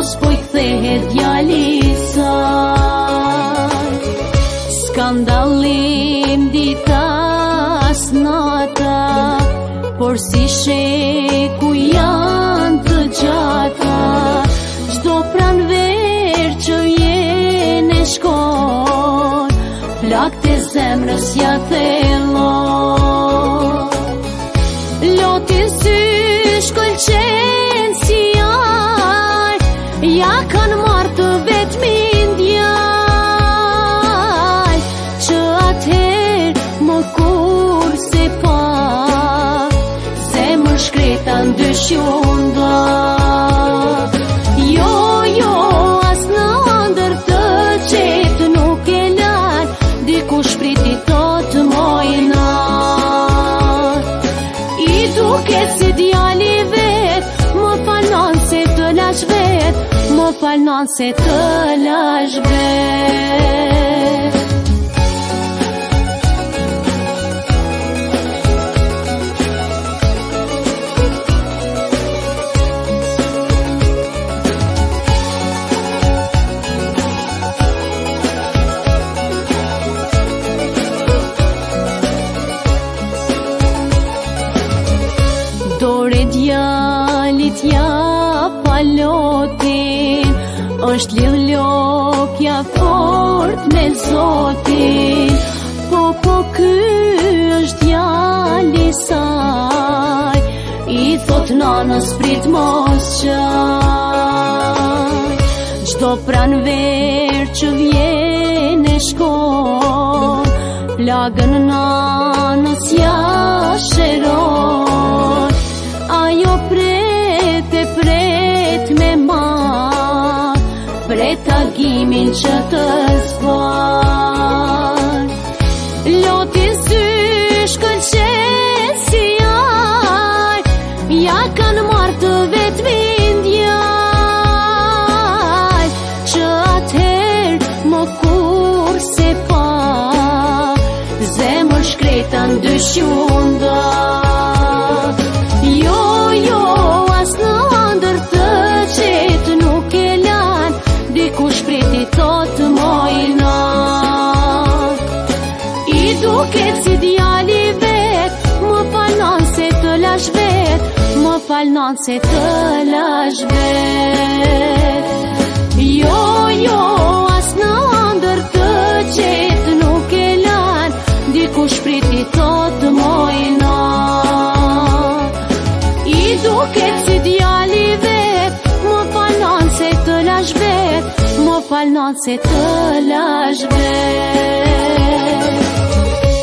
mos po i kthehet djali saj. Skandallim ditas nata, por si sheku janë të gjata. Çdo pranver që jene shkon, plakt e zemrës ja thellon. Lotin sysh këlqen si jarë, ja kanë marrë të vetmin djalë, që atëherë më kur se pa, zemër shkreta ndysh ju nda. Jo, jo, as në ndër të qetë nuk e lan, dikush priti thot mojna. I duket si djali vet, më falon se të lash vet, më falon se të lash vet. Dore djalit ja palotin, është lidh lokja fort me Zotin. Po ky është djali saj, i thot nanës prit mos qaj. Çdo pranver që vjen e shkon, plagën nanës ja shëron. Ajo pret me ma, pret agimin që të zban. Lotin sysh këlqen si jarë, ja kanë marrë të vetmin djalë, që atëherë më kur se pa, zemër shkreta ndysh ju nda. Jo, jo, as në ndër të qetë nuk e lan, dikush priti thot mojna. I duket si djali vet, më falon se të lash vet, më falon se të lash vet. Jo, jo, as në ndër të qetë nuk e lan, dikush priti thot mojna. I duket si djali vet, më falon se të lash vet, më falon se të lash vet.